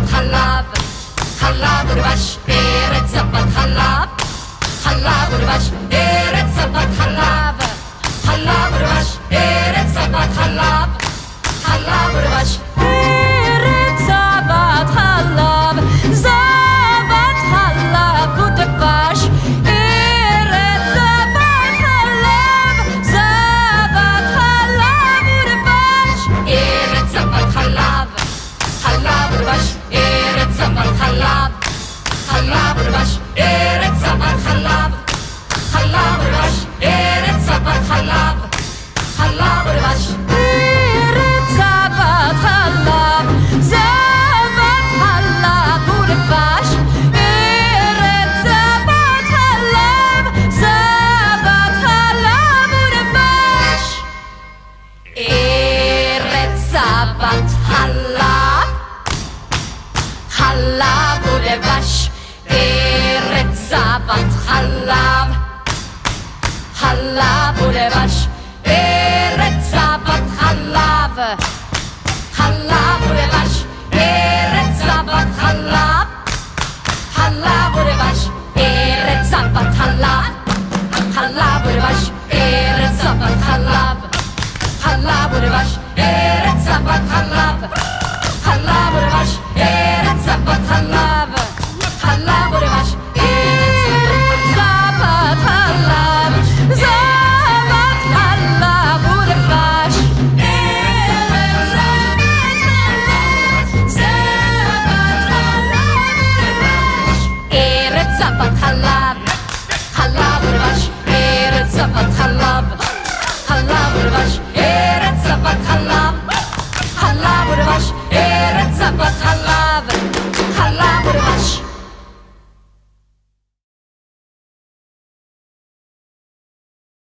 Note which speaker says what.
Speaker 1: זבת חלב, חלב ודבש, ארץ זבת חלב, חלב ודבש, ארץ זבת חלב, חלב ודבש, ארץ זבת חלב, חלב ודבש, ארץ זבת חלב, זבת חלב ודבש, ארץ זבת חלב, זבת חלב ודבש, ארץ זבת חלב, חלב ודבש, ארץ זבת חלב, חלב ודבש, ארץ זבת חלב, חלב ודבש, ארץ זבת חלב, חלב ודבש, ארץ זבת חלב, זבת חלב ודבש, ארץ זבת חלב, זבת חלב ודבש, ארץ זבת חלב, חלב ודבש, ארץ זבת חלב, חלב ודבש, ארץ זבת חלב, חלב ודבש, ארץ זבת חלב, חלב ודבש, ארץ זבת חלב, חלב ודבש, ארץ זבת חלב, חלב ודבש, ארץ זבת חלב, חלב ודבש, ארץ זבת חלב, חלב ודבש, ארץ זבת חלב, זבת חלב ודבש, ארץ זבת חלב, חלב ודבש, ארץ זבת חלב, חלב ודבש, ארץ זבת חלב, חלב ודבש, ארץ זבת חלב,